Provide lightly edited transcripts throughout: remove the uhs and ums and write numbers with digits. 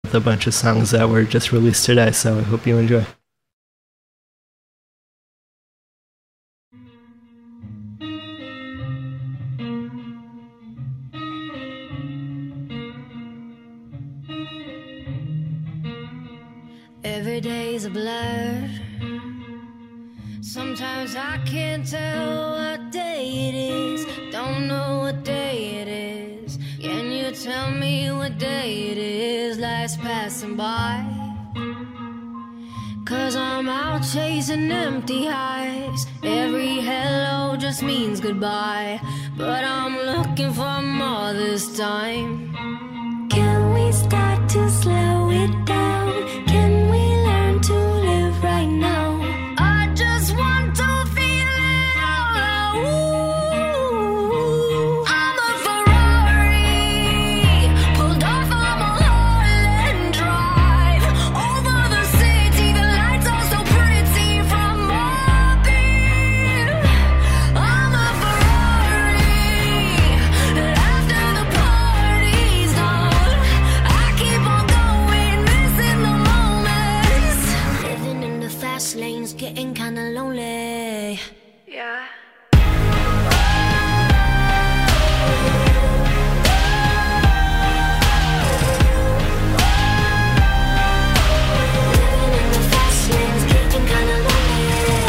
with a bunch of songs that were just released today, so I hope you enjoy. Every day's a blur. Sometimes I can't tell what day it is. Don't know what day it is. Can you tell me what day it is? Life's passing by. 'Cause I'm out chasing empty highs. Every hello just means goodbye. But I'm looking for more this time. Can we start to slow it down? Can we learn to live right now? I just want to feel it all. Ooh. I'm a Ferrari, pulled off on Mulholland Drive. Over the city, the lights are so pretty from up here. I'm a Ferrari, and after the party's done, I keep on going, missing the moments. Living in the fast lanes, getting kinda lonely. Yeah. Living in the fast lanes, getting kinda lonely.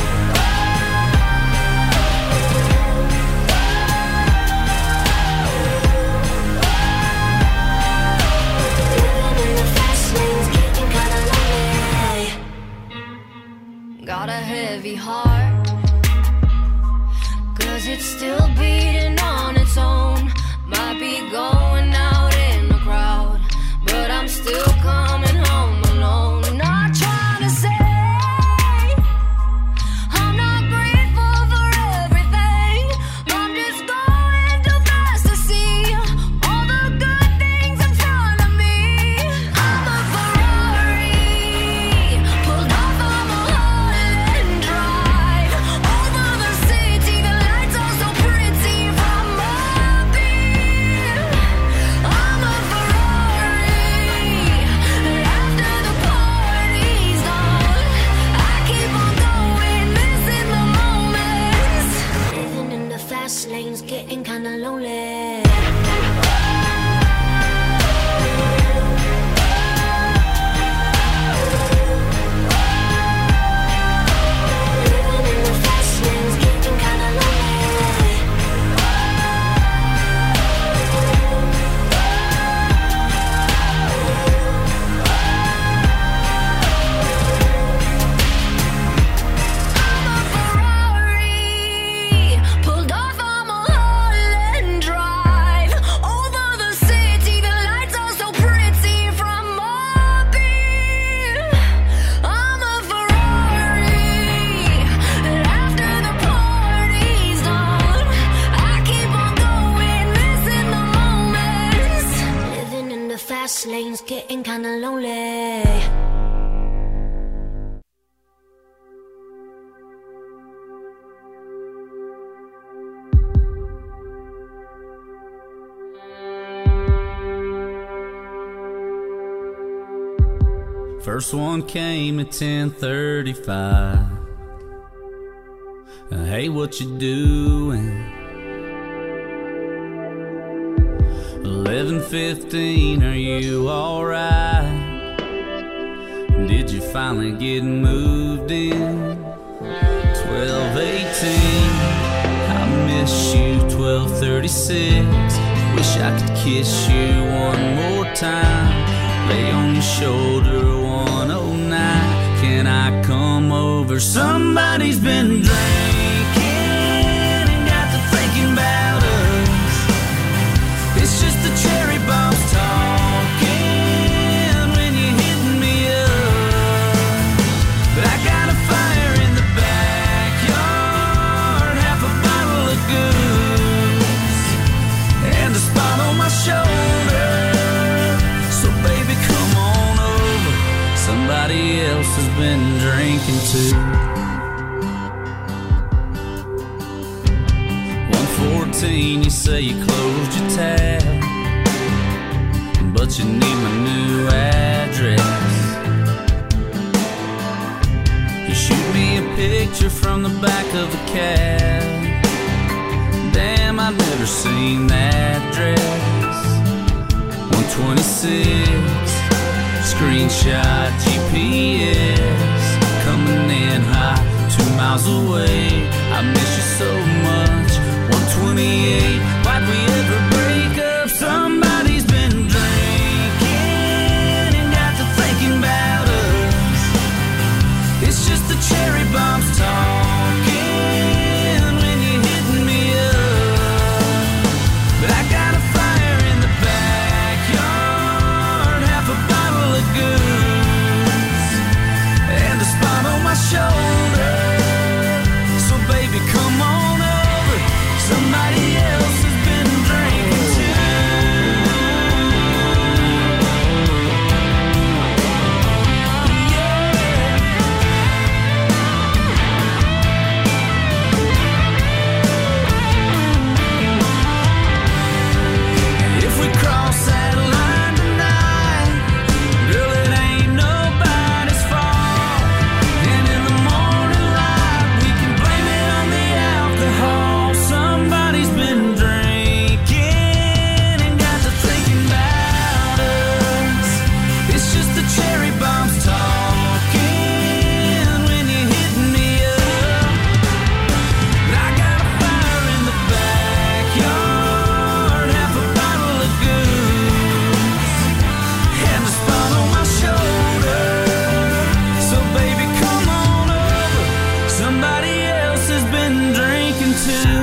Living in the fast lanes, getting kinda lonely. Got a heavy heart, 'cause it's still beating on its own. Might be going out in the crowd, but I'm still coming home alone. Not trying to say I'm not grateful for everything. I'm just going too fast to see all the good things in front of me. I'm a Ferrari, pulled off on Mulholland Drive. Over the city, the lights are so pretty from up here. I'm a Ferrari, and after the party's done, I keep on going, missing the moments. Living in the fast lanes, getting kinda lonely. Living in the fast lanes, getting kinda lonely. I'm a Ferrari, pulled off on Mulholland Drive. Over the city, the lights are so pretty from up here. I'm a Ferrari, and after the party's done, I keep on going, missing the moments. Living in the fast lanes, getting kinda lonely. First one came at 10:35. Hey, what you doing? 11:15, are you alright? Did you finally get moved in? 12:18, I miss you. 12:36, wish I could kiss you one more time. Lay on your shoulder, 109. Can I come over? Somebody's been drinking and got to thinking about us. It's just the cherry bombs talking when you're hitting me up. But I got a fire in the backyard, half a bottle of goose, and a spot on my shoulder. So baby, come on over. Somebody else has been drinking too. 1:14, you say you closed your tab, but you need my new app. of a cab. Damn, I've never seen that dress. 126, screenshot GPS, coming in hot, 2 miles away. I miss you so much. 128, why'd we ever break up? Somebody's been drinking and got to thinking about us. It's just the cherry bombs talking when you're hitting me up. But I got a fire in the backyard, half a bottle of goose, and a spot on my shoulder. So baby, come on over. Somebody else has been drinking too. If we cross that line tonight, girl, it ain't nobody's fault. And in the morning light, we can blame it on the alcohol. Somebody's been drinking and got to thinking about us. It's just the cherry bombs talking when you're hitting me up. But I got a fire in the backyard, half a bottle of goose, and a spot on my shoulder. So baby, come on over. Somebody else has been drinking too.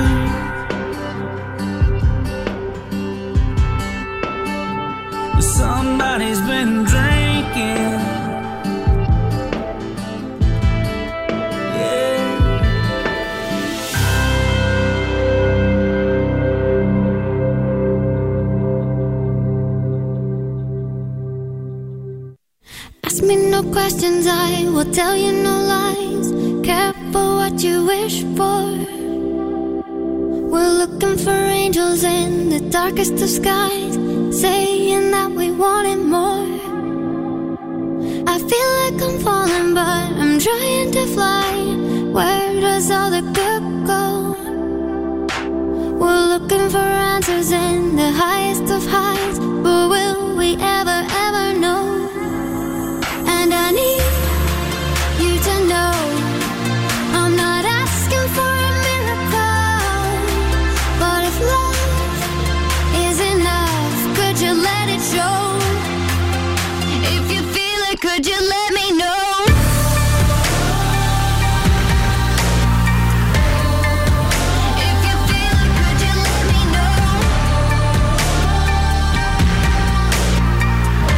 Somebody's been drinking. Yeah. Ask me no questions, I will tell you no lies. Careful what you wish for. We're looking for angels in the darkest of skies, saying that we wanted more. I feel like I'm falling, but I'm trying to fly. Where does all the good go? We're looking for answers in the highest of highs, but will we ever, ever know? And I need you to know I'm not asking for a miracle, but if love is enough, could you let it show? If you feel it, could you let me know? If you feel it, could you let me know?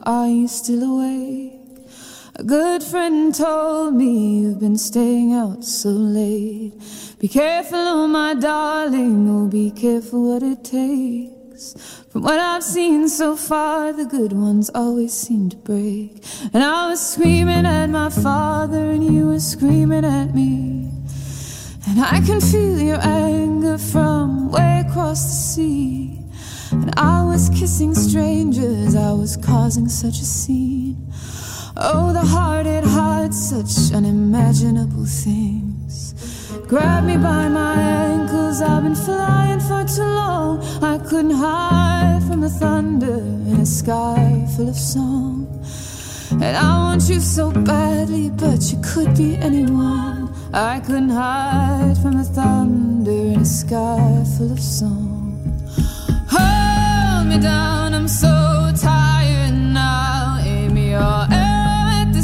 are you still awake? A good friend told me you've been staying out so late. Be careful, oh my darling, oh be careful what it takes. From what I've seen so far, the good ones always seem to break. And I was screaming at my father and you were screaming at me. And I can feel your anger from way across the sea. And I was kissing strangers, I was causing such a scene. Oh, the heart, it hides such unimaginable things. Grab me by my ankles, I've been flying for too long. I couldn't hide from the thunder in a sky full of song. And I want you so badly, but you could be anyone. I couldn't hide from the thunder in a sky full of song. Hold me down, I'm so tired now. Aim your arrow at the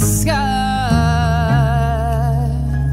sky.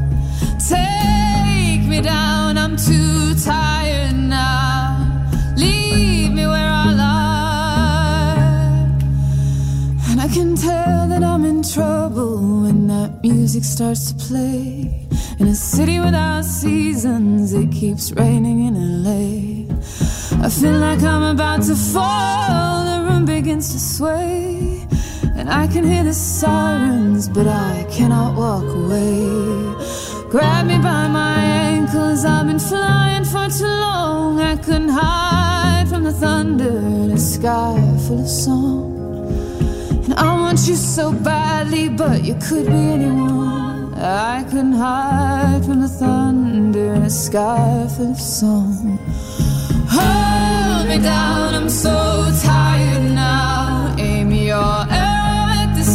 Take me down, I'm too tired now. Leave me where I lie. And I can tell that I'm in trouble when that music starts to play. In a city without seasons, it keeps raining in LA. I feel like I'm about to fall, the room begins to sway. And I can hear the sirens, but I cannot walk away. Grab me by my ankles, I've been flying for too long. I couldn't hide from the thunder in a sky full of song. And I want you so badly, but you could be anyone. I couldn't hide from the thunder in a sky full of song. Hold me down, I'm so tired now. Aim your arrow at the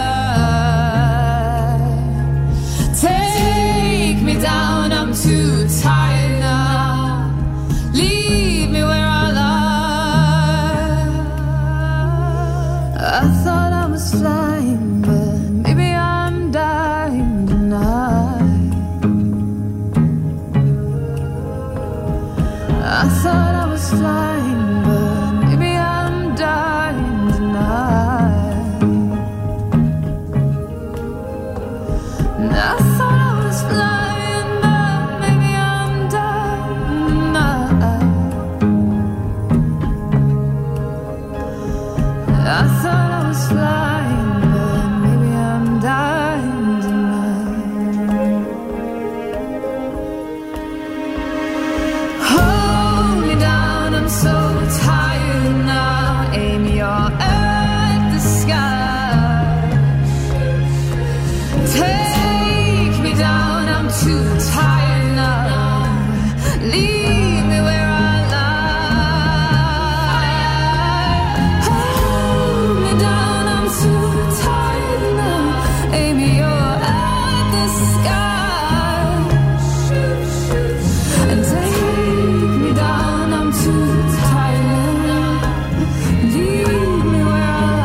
sky. Take me down, I'm too tired now. Leave me where I lie. I thought I was flying, but maybe I'm dying tonight. I thought I was flying, but maybe I'm dying tonight. And I thought I was flying, but maybe I'm dying tonight. I thought I was flying, but maybe I'm dying tonight. Hold me down, I'm so tired now. Aim your arrow at the sky. Take me down, I'm too tired now. Leave me where I lie. Hold me down, I'm too tired now. Aim your arrow at the sky. And take me down, I'm too tired now. Leave me where I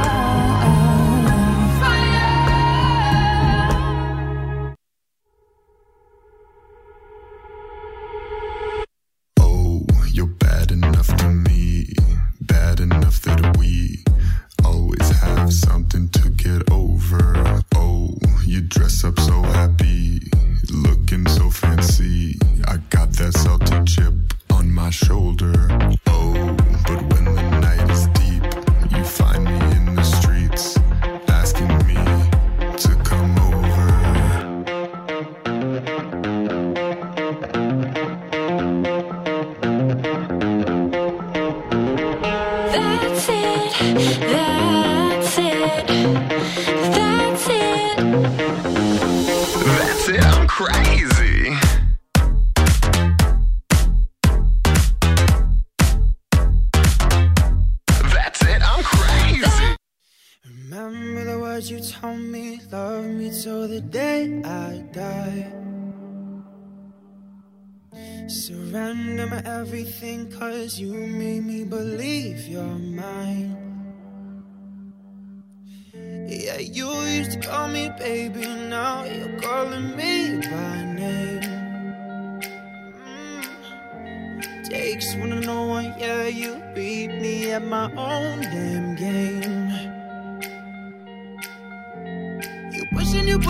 Oh, you're bad enough to me, bad enough that we always have something to get over. Oh, you dress up so happy, looking so fancy. I got that salty chip on my shoulder. Oh, but when the night is deep, you find me in the streets, asking me to come over. That's it, that's it, that's it. That's it, I'm crazy. That's it, I'm crazy. Remember the words you told me, love me till the day I die. Surrender my everything, cause you made me believe you're mine. Yeah, you used to call me baby, now you're calling me by name. Takes one to know one, yeah, you beat me at my own damn game.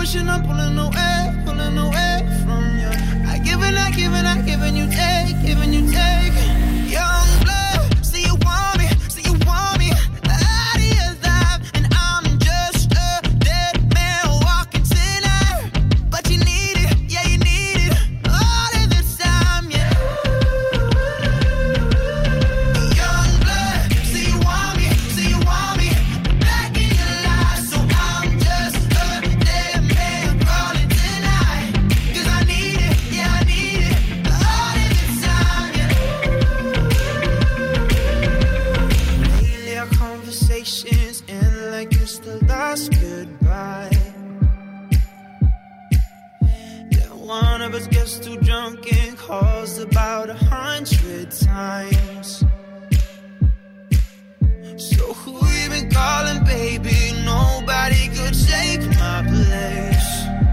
pushing, I'm pulling away from you. I giving you take, giving you take. Young blood, see you want me, out of your life, and I'm just a dead man walking tonight. But you need it, yeah, you need it, all of the time, yeah. Young blood, see you want me, back in your life, so I'm just a dead man calling tonight. 'Cause I need it, yeah, I need it, all of the time, yeah. Lately our conversations end like it's the last goodbye. Yeah, one of us gets too drunk and calls about 100 times. So who you been calling, baby? Nobody could take my place.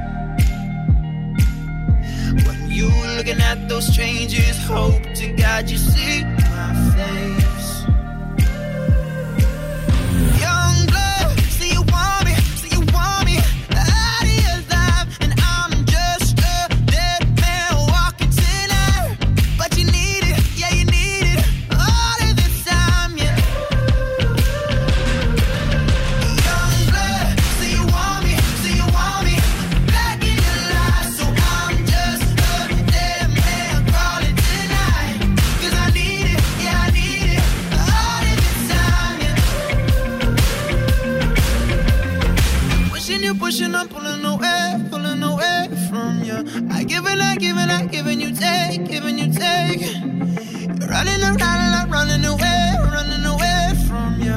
When you looking at those strangers, hope to God you see my face. Young blood, see you want me, out of your life, and I'm just a dead man walking tonight. But you need it, yeah, you need it, all of the time, yeah. Young blood, see you want me, back in your life, so I'm just a dead man calling tonight. 'Cause I need it, yeah, I need it, all of the time, yeah. Pushing, I'm pulling away from you. I giving you take, giving you take. You're running around, I'm running away from you,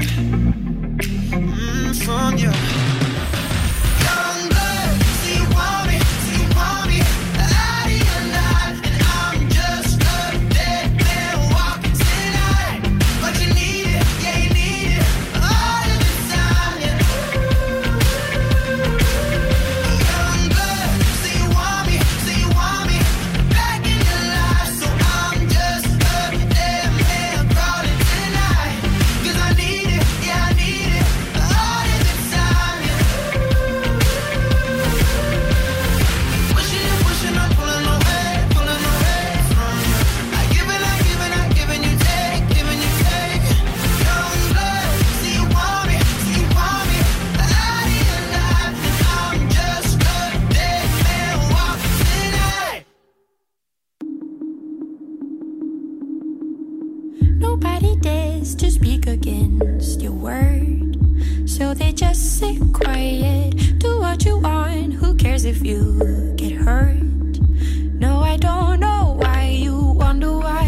from you. Young blood, see you want me, out of your life, and I'm just a dead man walking tonight. But you need it, yeah, you need it, all of the time, yeah. Young blood, see you want me, back in your life, so I'm just a dead man calling tonight. 'Cause I need it, yeah, I need it, all of the time, yeah. Pushing, I'm pulling away from you. I giving you take, giving you take. Young blood, see you want me, out of your life, and I'm just a dead man walking tonight. Nobody dares to speak against your word, so they just sit quiet. Do what you want, who cares if you get hurt? No, I don't know why you wonder why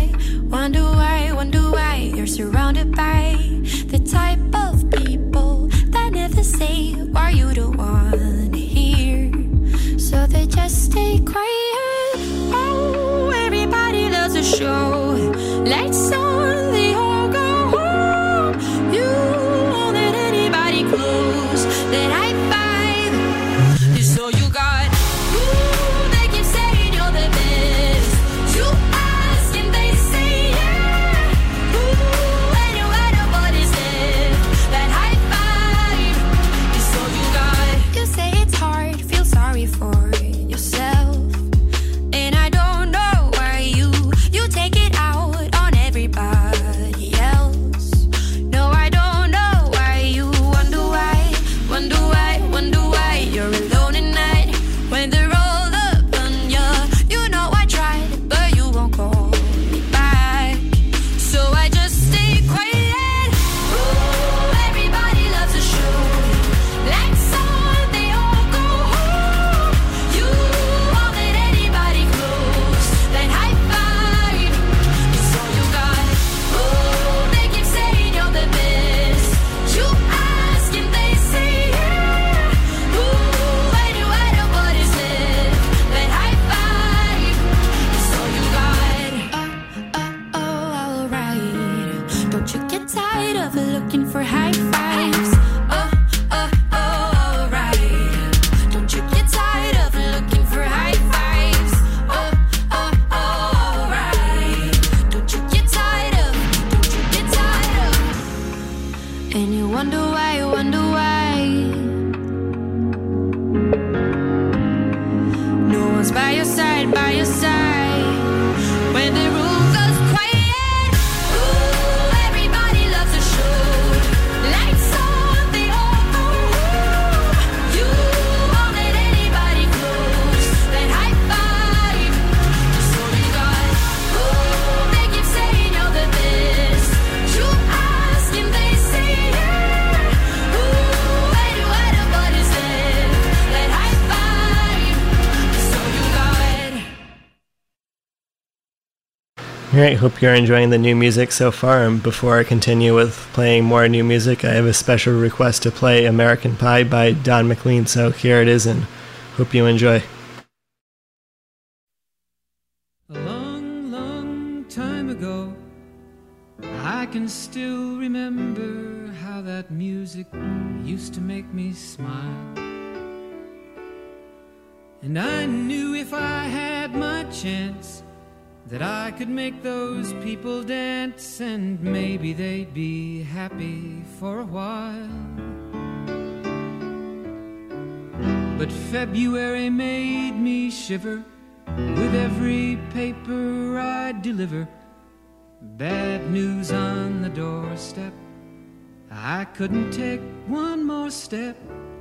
you're surrounded by the type of people that never say why you don't wanna hear, so they just stay quiet. Oh, everybody loves a show. Lights on, they all go home. You won't let anybody close that I find. So you got, ooh, they keep saying you're the best. You ask and they say yeah. Ooh, and you add up what is it, that high five. So you got, you say it's hard, feel sorry for yourself. And I don't know why you take it out on everybody. Alright, hope you're enjoying the new music so far, and before I continue with playing more new music, I have a special request to play American Pie by Don McLean, so here it is, and hope you enjoy. A long, long time ago, I can still remember how that music used to make me smile. And I knew if I had my chance that I could make those people dance, and maybe they'd be happy for a while. But February made me shiver with every paper I deliver. Bad news on the doorstep, I couldn't take one more step.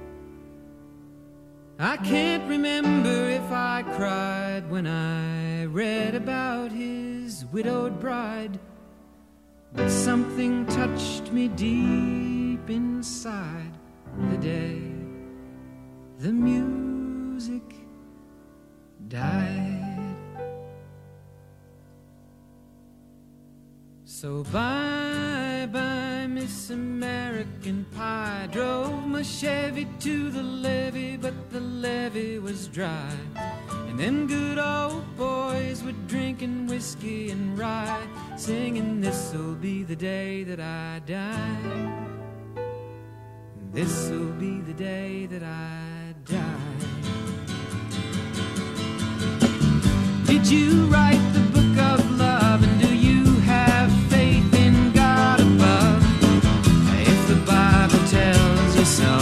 I can't remember if I cried when I read about his widowed bride, but something touched me deep inside the day the music died. So bye-bye, Miss American Pie. Drove my Chevy to the levee, but the levee was dry. And them good old boys were drinking whiskey and rye, singing, this'll be the day that I die. This'll be the day that I die. Did you write the book of love, and do you have faith in God above? If the Bible tells you so.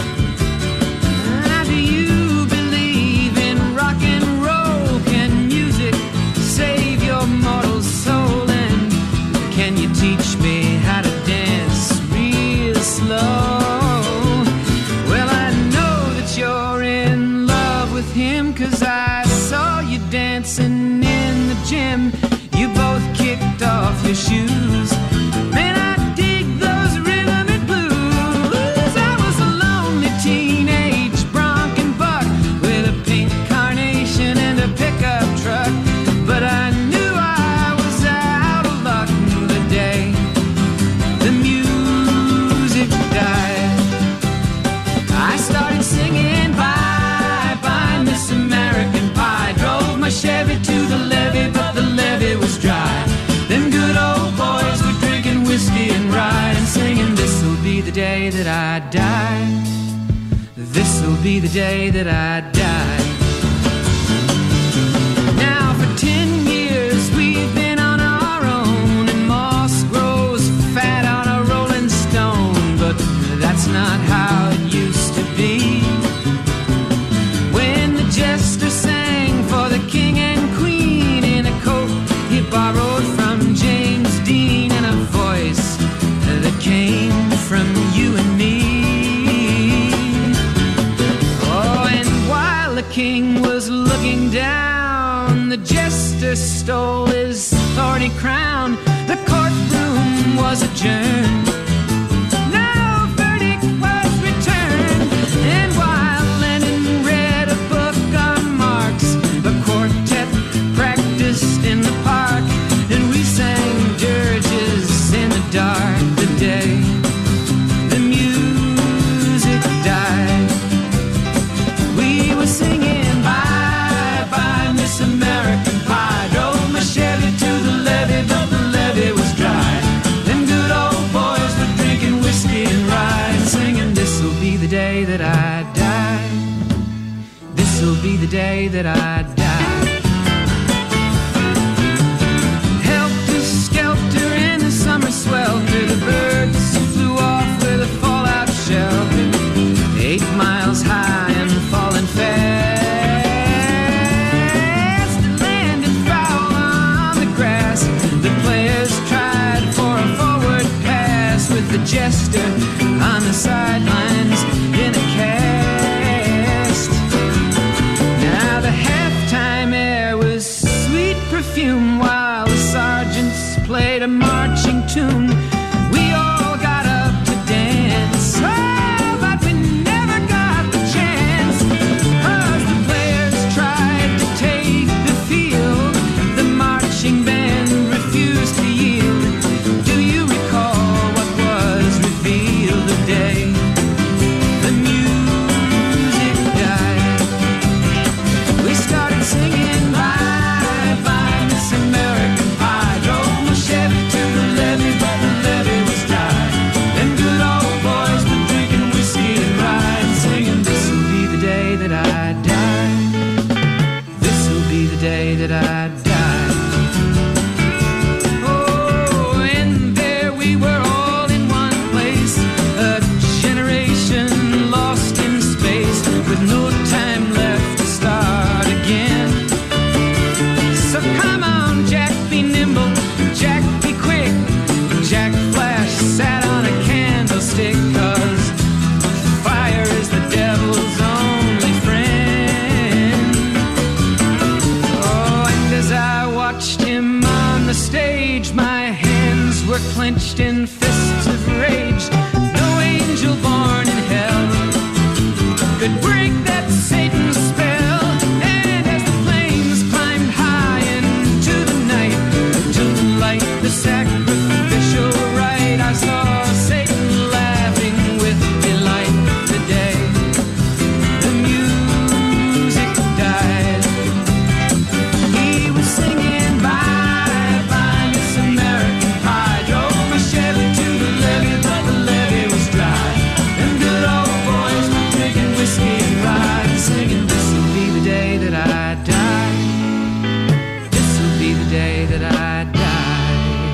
Do you believe in rock and roll? Can music save your mortal soul? And can you teach me how to dance real slow? Well, I know that you're in love with him, 'cause I saw you dancing in the gym. You both kicked off your shoes. Man, I dig those rhythm and blues. I was a lonely teenage bronc and buck with a pink carnation and a pickup truck, but I knew I was out of luck the day the music died. I started singing bye-bye, Miss American Pie. Drove my Chevy to the levee, but the levee was dry. Them good old boys were drinking whiskey and rye, and singing, this'll be the day that I die. This'll be the day that I die. Now for 10 years we've been on our own, and moss grows fat on a rolling stone, but that's not how it used to be. When the jester sang for the king and queen in a coat he borrowed from James Dean, and a voice that came from you and me. Oh, and while the king was looking down, the jester stole his thorny crown. The courtroom was adjourned. No verdict was returned. And while Lenin read a book on Marx, the quartet practiced in the park, and we sang dirges in the dark the day the music died. We were singing bye-bye, Miss American Pie. Drove my Chevy to the levee, but the levee was dry. Them good old boys were drinking whiskey and rye, and singing, this'll be the day that I die. This'll be the day that I die. Helter-skelter in the summer swelter, the birds flew off with a fallout shelter. 8 miles high and falling fast. It landed foul on the grass. The players tried for a forward pass, with the jester on the sidelines in a cast. Now the halftime air was sweet perfume, while the sergeants played a marching tune. We all got up to dance, oh, but we never got the chance, 'cause the players tried to take the field. The marching band the stage, my hands were clenched in fists of rage. No angel born in hell could break that Satan's spell. And as the flames climbed high into the night to light the sacrificial rite, I saw Satan laughing with delight. The day the music died, he was singing bye bye Miss American Pie. Drove my Chevy to the levee, but the levee was dry. Them good old boys drinking whiskey and rye, singing, this'll be the day that I die. This'll be the day that I die.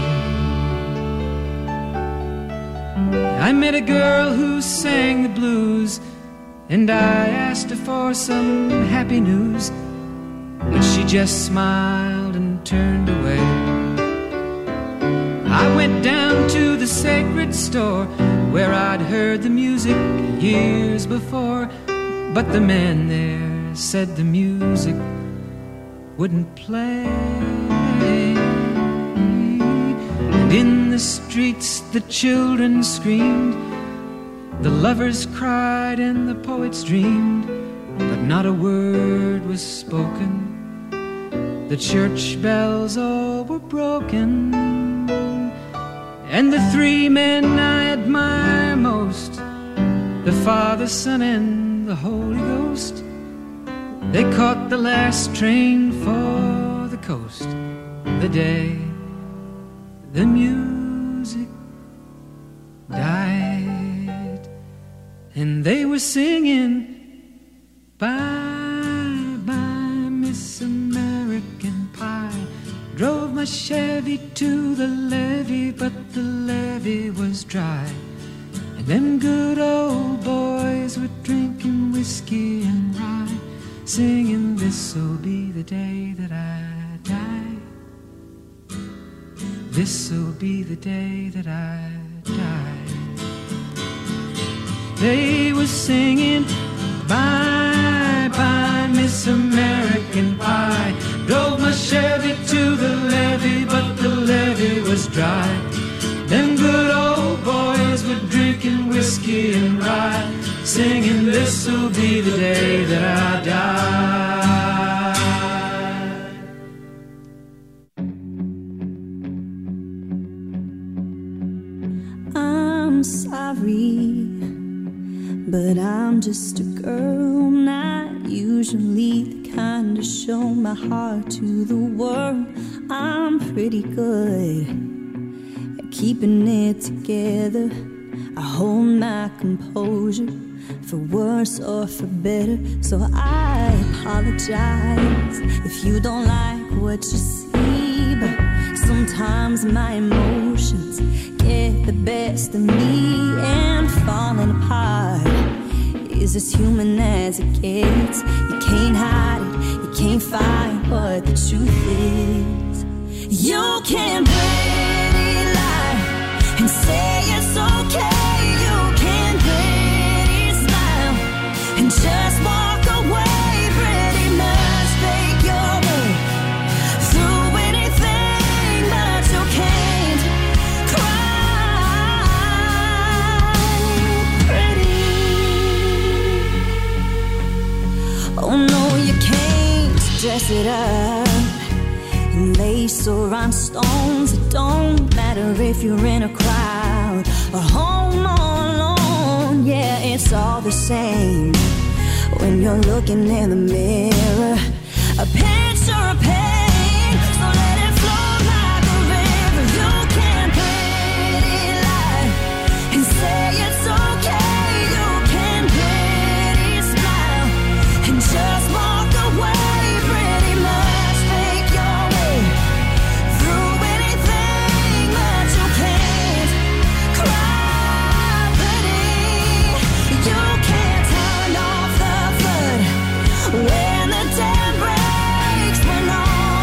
I met a girl who sang the blues, and I asked her for some happy news, but she just smiled and turned away. I went down to the sacred store where I'd heard the music years before, but the man there said the music wouldn't play. And in the streets the children screamed, the lovers cried and the poets dreamed, but not a word was spoken. The church bells all were broken. And the three men I admire most, the Father, Son, and the Holy Ghost, they caught the last train for the coast. The day the music died, and they were singing bye bye Miss American Pie. Drove my Chevy to the levee, but the levee was dry. And them good old boys were drinking whiskey and rye, singing, this'll be the day that I die. This'll be the day that I die. They were singing bye bye Miss American Pie. Drove my Chevy to the levee, but the levee was dry. Them good old boys were drinking whiskey and rye, singing, this'll be the day that I die. I'm sorry, but I'm just a girl, not usually the kind to show my heart to the world. I'm pretty good at keeping it together. I hold my composure, for worse or for better. So I apologize if you don't like what you see, but sometimes my emotions get the best of me, and falling apart is as human as it gets. You can't hide it, you can't fight what the truth is. You can't pretty lie and say it's okay. You can't pretty smile and just walk away. Pretty much fake your way through anything, but you can't cry pretty. Oh no, you can't dress it up in lace or rhinestones. It don't matter if you're in a crowd or home all alone. Yeah, it's all the same when you're looking in the mirror. A picture of pain, so let it flow like a river. You can't pretty lie and say it's okay. You can't pretty smile and just walk away. Pretty much fake your way through anything, but you can't cry pretty. You can't turn off the flood when the dam breaks, when all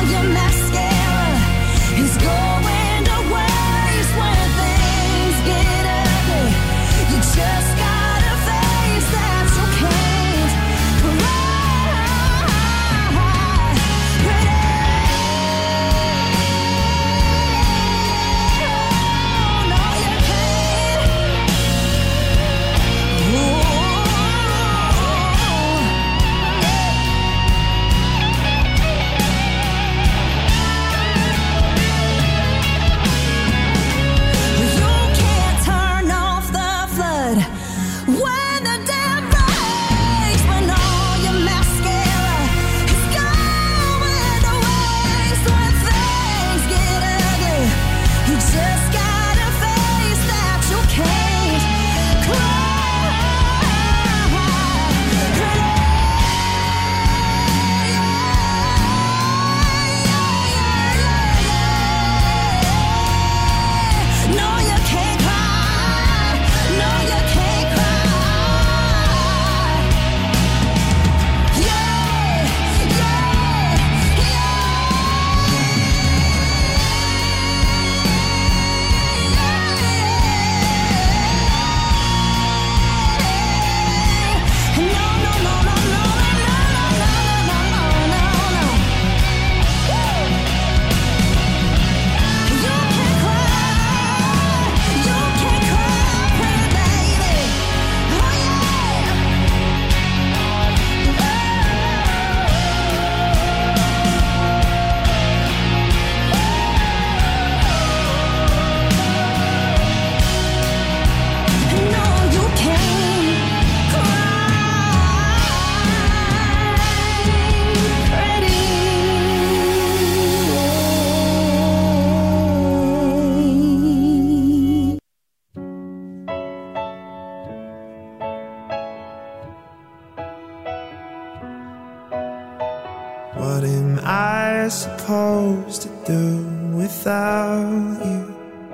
supposed to do without you?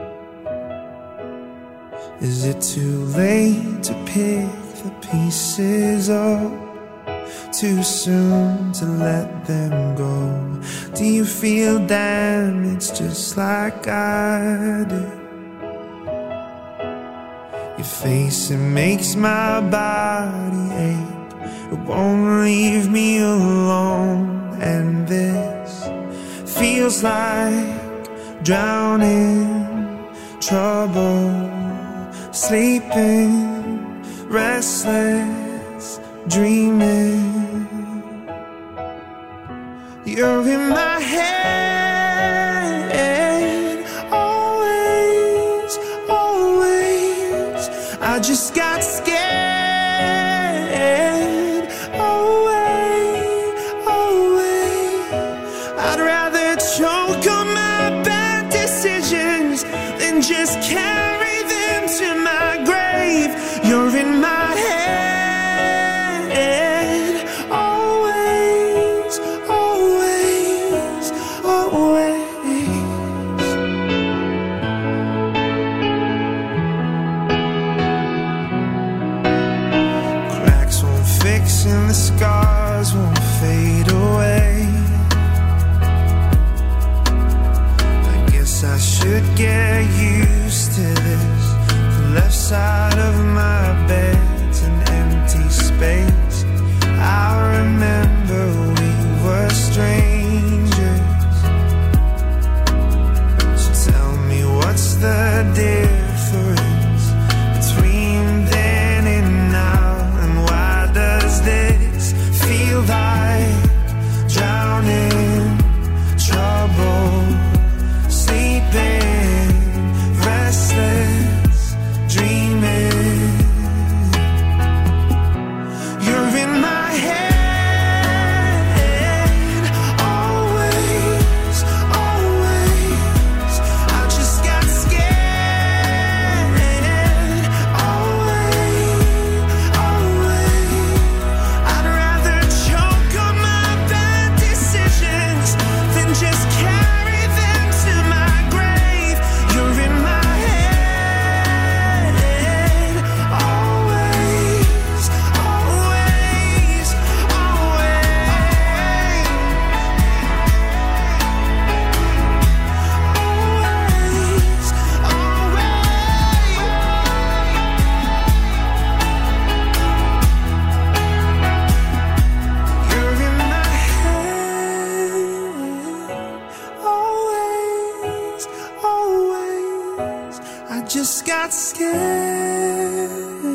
Is it too late to pick the pieces up? Too soon to let them go? Do you feel damaged just like I do? Your face, it makes my body ache. It won't leave me alone. And this feels like drowning, trouble, sleeping, restless, dreaming. You're in my head, always, always. I just got scared, away, away. I'd rather choke on my bad decisions than just carry them to my grave. You're in my head, always, always, always. Cracks won't fix and the scars won't fade away. I guess I should get used to this. The left side of my bed's an empty space. I remember we were strangers. So tell me, what's the difference between then and now? And why does this feel like drowning, trouble, sleeping, restless, dreaming? You're in my head, always, always. I just got scared, away, away. I'd rather choke on my bad decisions than just carry them to my grave. You're in my head, always, always, you're in my head, always, always. I just got scared,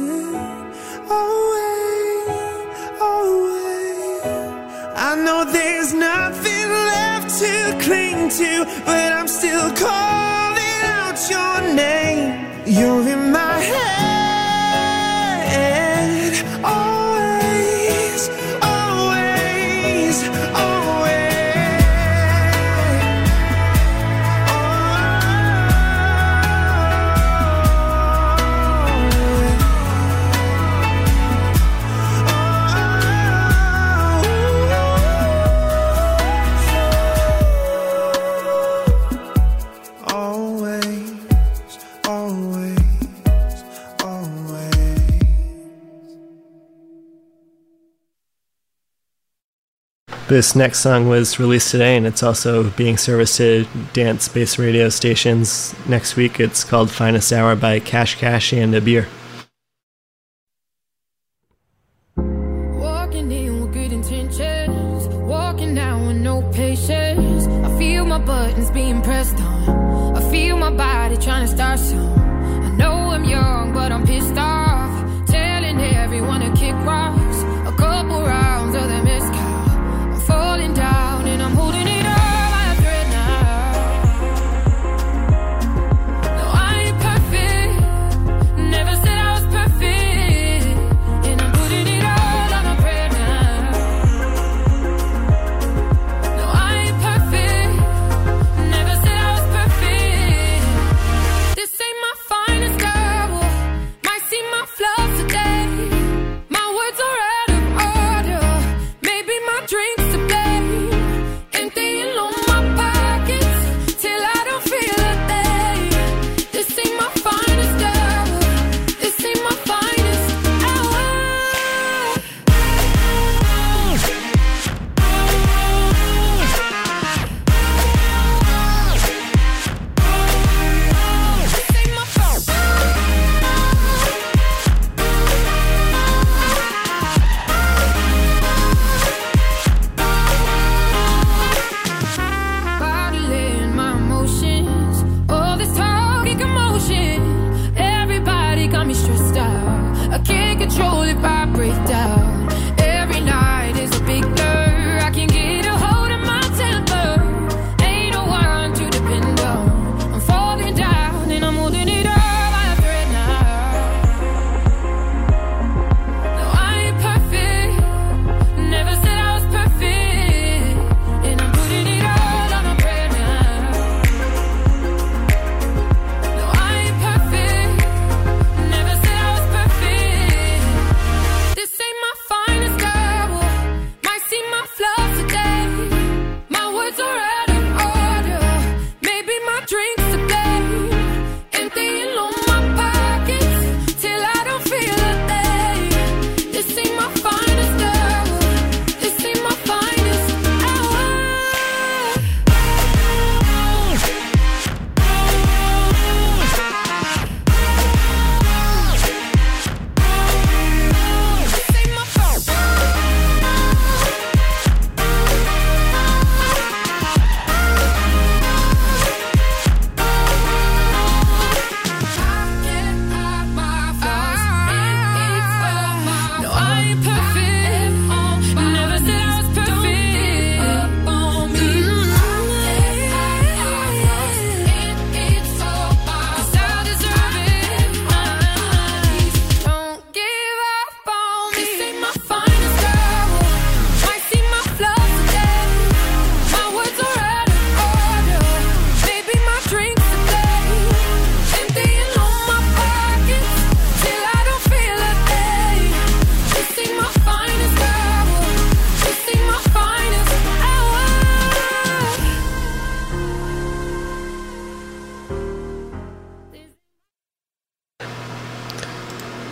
away, away. I know there's nothing left to cling to, but I'm still calling out your name. You're in my head, always, always, always, always, always. This next song was released today, and it's also being serviced to dance-based radio stations next week. It's called Finest Hour by Cash Cash and A Beer. Walking in with good intentions, walking out with no patience. I feel my buttons being pressed on. I feel my body trying to start some. I know I'm young, but I'm pissed off. Telling everyone to kick rocks. A couple rounds of the mezcal. I'm falling down and I'm holding it all by a thread now. No, I ain't perfect. Never said I was perfect. And I'm putting it all on a prayer now. No, I ain't perfect. Never said I was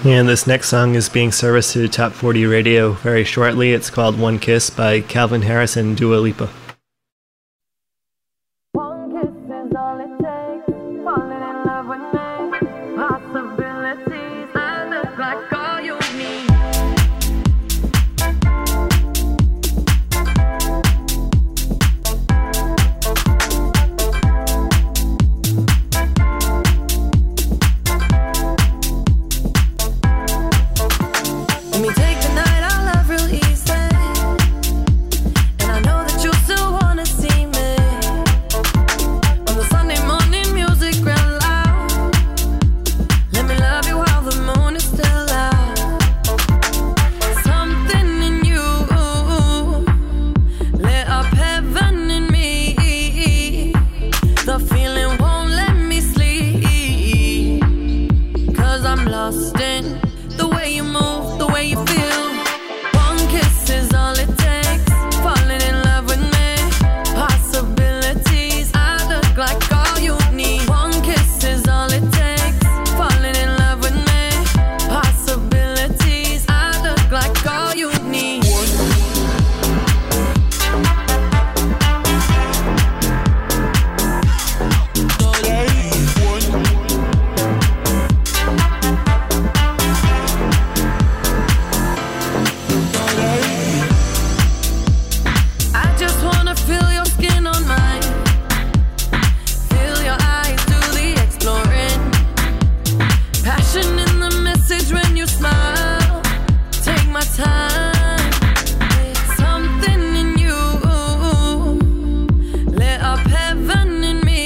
And this next song is being serviced to Top 40 Radio very shortly. It's called One Kiss by Calvin Harris and Dua Lipa. One kiss is all it takes. Falling in love with me. Possibilities. I look like all you need. Let me take the night I love real easy. And I know that you still wanna see me. On the Sunday morning music real loud. Let me love you while the moon is still out. Something in you lit up heaven in me. The feeling won't let me sleep. 'Cause I'm lost in the way you move, the way you feel. One kiss is all it takes. Falling in love with me. Possibilities. I look like all you need. One kiss is all it takes. Falling in love with me. Possibilities. I look like all you need. I just wanna feel your skin on mine. Feel your eyes do the exploring. Passion in the message when you smile. Take my time. Something in you lit up heaven in me.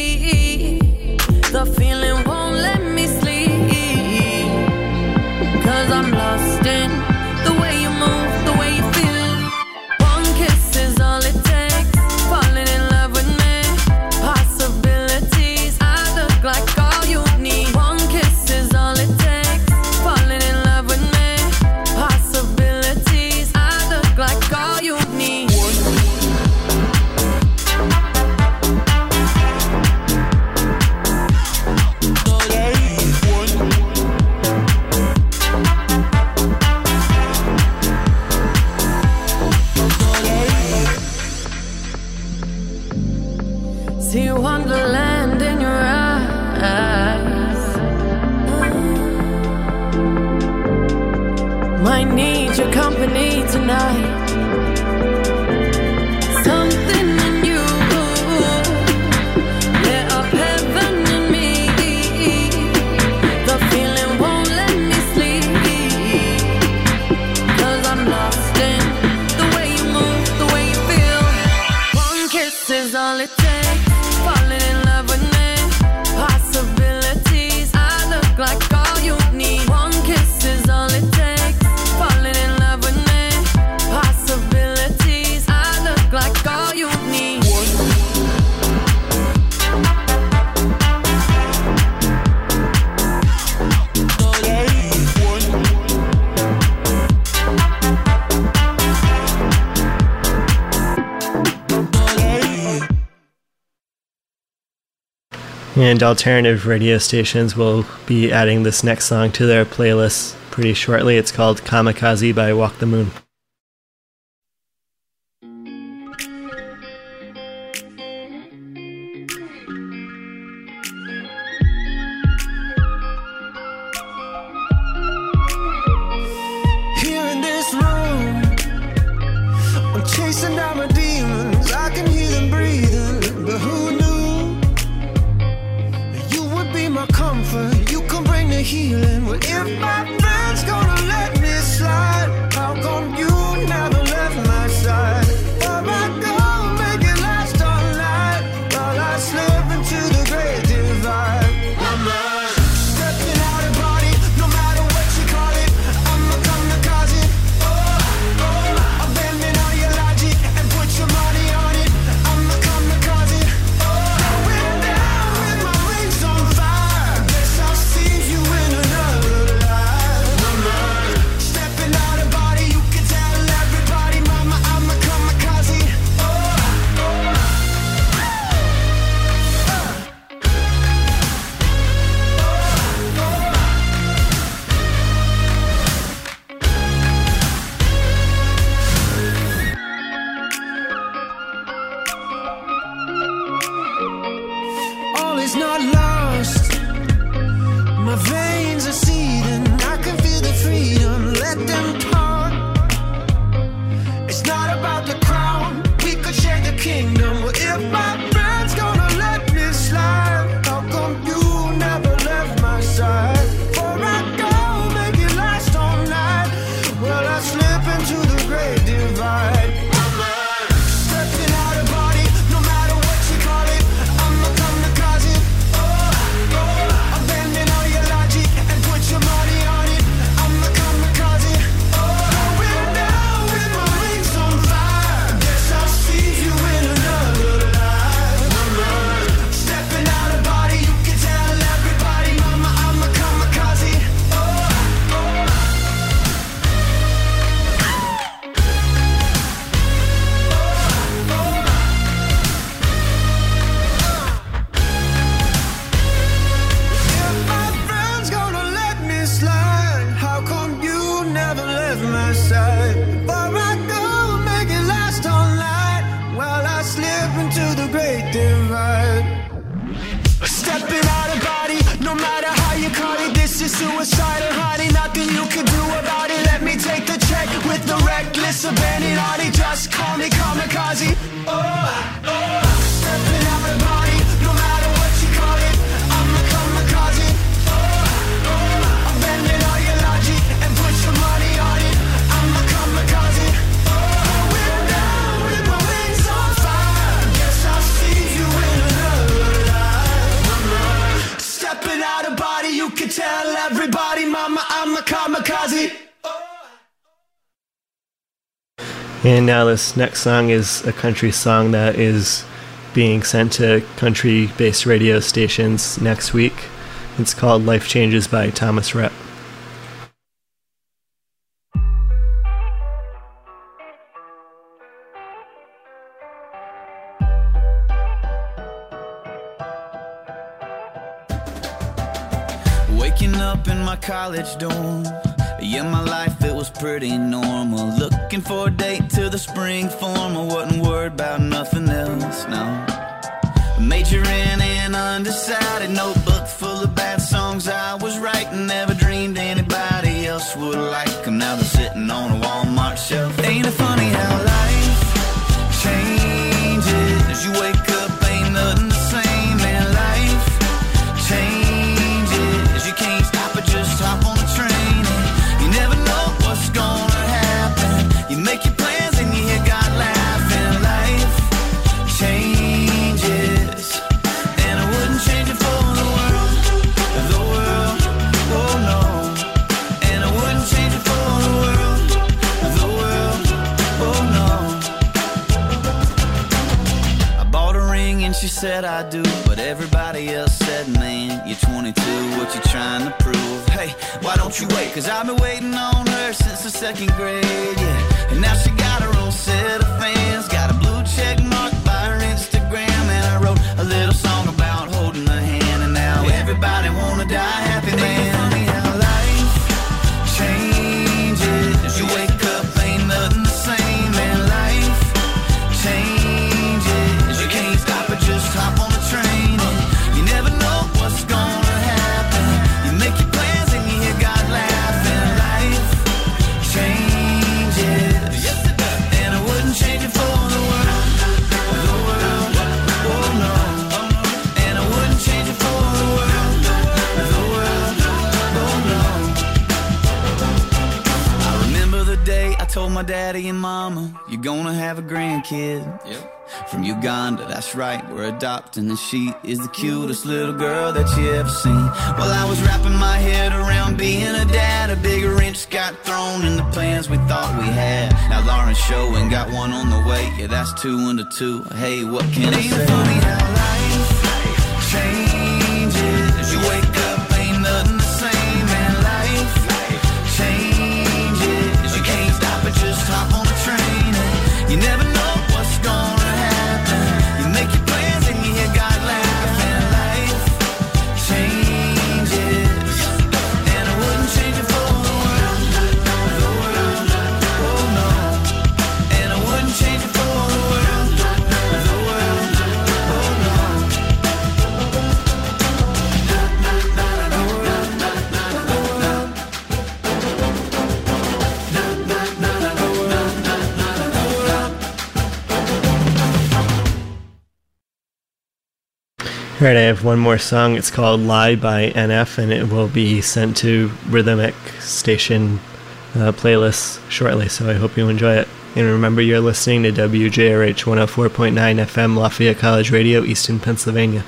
The feeling won't let me sleep. 'Cause I'm lost in the way you move, the way you feel. One kiss is all it takes. Falling in love with me. Possibilities. I look like all you need. One kiss is all it takes. Falling in love with me. Possibilities. I look like all you need. See wonderland in your eyes. Might need your company tonight. Something in you lit up heaven in me. The feeling won't let me sleep. 'Cause I'm lost in the way you move, the way you feel. One kiss is all it takes. Falling in love with me. Possibilities. I look like all you need. One kiss is all it takes. Falling in love with me. Possibilities. I look like all you need. And alternative radio stations will be adding this next song to their playlists pretty shortly. It's called Kamikaze by Walk the Moon. Here in this room, I'm chasing down my demons. I can hear them breathing, but who knew you would be my comfort? You can bring the healing. Well, if my friend's gonna let me slide, how come you never left my side? Where I go, make it last all night while I slip into the great divide. Stepping out of body, no matter what you call it, I'm a kamikaze. I'll bend in all your logic and put your money on it. I'm a kamikaze. Going down with my wings on fire. Guess I'll see you in another life. is not lost. My veins are seething, I can feel the freedom, let them talk. It's not about the crown, we could share the kingdom. Well, if my friend's gonna let me slide, how come you never left my side? Before I go, make it last all night. Well, I slip into the great divide. Stepping out of body, no matter what you call it, I'm a kamikaze. I'm bending all your logic and put your money on it. I'm a kamikaze. Going down with my wings on fire. Guess I'll see you in another life. Stepping out of body, you can tell everybody, mama, I'm a kamikaze. If my friend's gonna let me slide, how come you never left my side? Before I go, make it last all night, while I slip into the great divide. Stepping out of body, no matter how you call it, this is suicidal, honey. Nothing you can do about it. Let me take the check with the reckless abandon on it. Just call me kamikaze. Stepping out of body, no matter what you call it, I'm a kamikaze. I'm bending all your logic and put your money on it. I'm a kamikaze. Going down with my wings on fire. Guess I'll see you in another life. Stepping out of body, you can tell everybody, mama, I'm a kamikaze. And now this next song is a country song that is being sent to country-based radio stations next week. It's called Life Changes by Thomas Rhett. Waking up in my college dorm. Yeah, my life, it was pretty normal. Looking for a date to the spring form. I wasn't worried about nothing else, no. Majoring in undecided, notebook full of bad songs I was writing. Never dreamed anybody else would like them. Now they're sitting on a Walmart shelf. Ain't it funny how life changes? You wake up, ain't nothing the same, man. Life changes. You can't stop it, just hop on the train. You never know what's gonna happen. You make your plans and you hear God laughing. Life changes, and I wouldn't change it for the world, oh no. And I wouldn't change it for the world, oh no. I bought a ring and she said I do, but everybody else said, man, you're 22, what you trying to prove? Hey, why don't you wait? Cause I've been waiting on her since the second grade, yeah. And now she got her own set of fans, got a blue check mark by her Instagram. And I wrote a little song about holding her hand, and now everybody wanna die happy, man. Funny how life changes. You wake up, ain't nothing the same, man. Life changes. You can't stop it, just hop on the train. And you never know what's gonna happen. You make your plans and you hear God laughing. Life changes, and I wouldn't change it for the world, oh no. And I wouldn't change it for the world, oh no. I remember the day I told my daddy and mama, you're gonna have a grandkid. Yep. From Uganda, that's right, we're adopting, and she is the cutest little girl that you ever seen. Well, I was wrapping my head around being a dad, a big wrench got thrown in the plans we thought we had. Now Lauren's showing, got one on the way, yeah, that's 2 into 2. Hey, what can I say? Ain't funny how life changes. You wake up, ain't nothing the same, man. Life changes. You can't stop it, just hop on the train. And you never know what's gonna happen. You make your plans and you hear God laughing. Life changes, and I wouldn't change it for the world, oh no. And I wouldn't change it for the world, oh no. Alright, I have one more song. It's called Lie by NF, and it will be sent to Rhythmic Station playlists shortly, so I hope you enjoy it. And remember, you're listening to WJRH 104.9 FM Lafayette College Radio, Easton, Pennsylvania.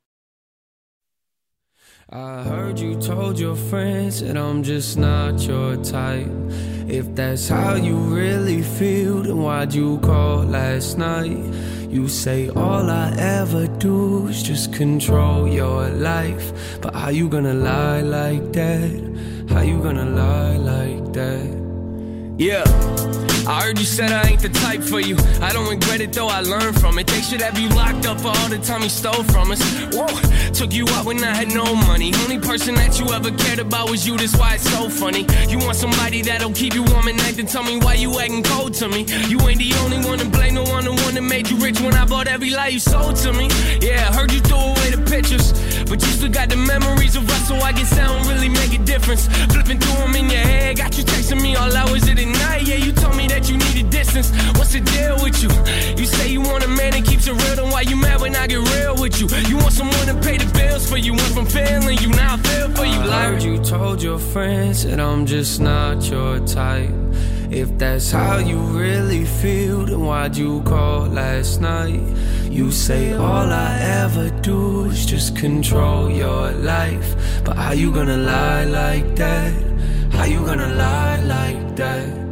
I heard you told your friends that I'm just not your type. If that's how you really feel, then why'd you call last night? You say all I ever do is just control your life. But how you gonna lie like that? How you gonna lie like that? Yeah, I heard you said I ain't the type for you. I don't regret it though, I learned from it. They should have you locked up for all the time you stole from us. Whoa, took you out when I had no money. Only person that you ever cared about was you, that's why it's so funny. You want somebody that'll keep you warm at night, then tell me why you acting cold to me. You ain't the only one to blame, the one that made you rich when I bought every lie you sold to me. Yeah, heard you throw away the pictures, but you still got the memories of us, so I guess I don't really make a difference. Flipping through them in your head, got you texting me all hours of the night. Yeah, you told me that you needed distance. What's the deal with you? You say you want a man that keeps it real, then why you mad when I get real with you? You want someone to pay the bills for you. Went from failing you, now I feel for you. I heard you told your friends that I'm just not your type. If that's how you really feel, then why'd you call last night? You say all I ever do is just control your life. But how you gonna lie like that? How you gonna lie like that?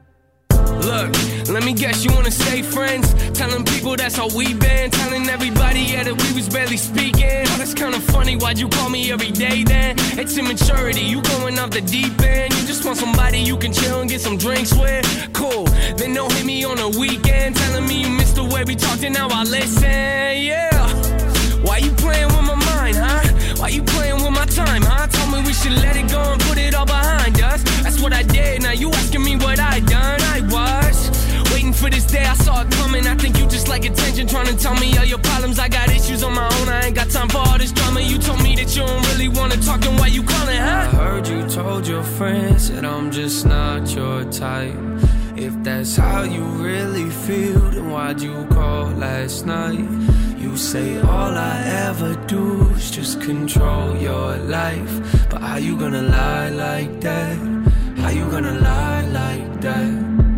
Look, let me guess, you wanna stay friends? Telling people that's how we been. Telling everybody, yeah, that we was barely speaking. Oh, that's kinda funny, why'd you call me every day then? It's immaturity, you going off the deep end. You just want somebody you can chill and get some drinks with. Cool, then don't hit me on the weekend. Telling me you missed the way we talked and now I listen, yeah. Why you playing with my mind, huh? Why you playing with my time, huh? Told me we should let it go and put it all behind us. That's what I did, now you asking me what I done. I was waiting for this day, I saw it coming. I think you just like attention, trying to tell me all your problems. I got issues on my own, I ain't got time for all this drama. You told me that you don't really wanna talk, then why you calling, huh? I heard you told your friends that I'm just not your type. If that's how you really feel, then why'd you call last night? You say all I ever do is just control your life. But how you gonna lie like that? How you gonna lie like that?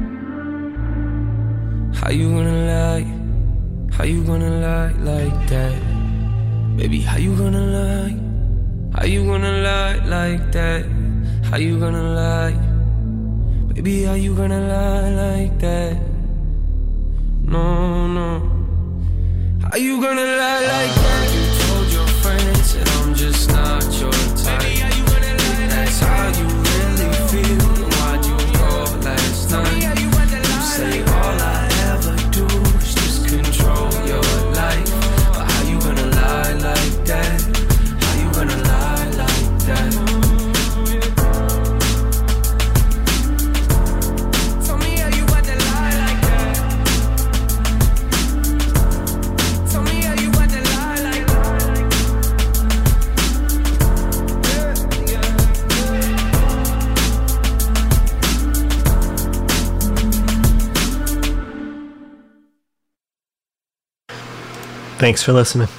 How you gonna lie? How you gonna lie like that? Baby, how you gonna lie? How you gonna lie like that? How you gonna lie? Baby, how you gonna lie like that? No, no. How you gonna lie like that? You told your friends that I'm just not your type. Baby, how you gonna lie like that's how you really feel, then why'd you call last night? You say all I ever do is just control your life. But how you gonna lie like that? How you gonna lie like that? Tell me how you about to lie like that. Tell me how you about to lie like that. Thanks for listening.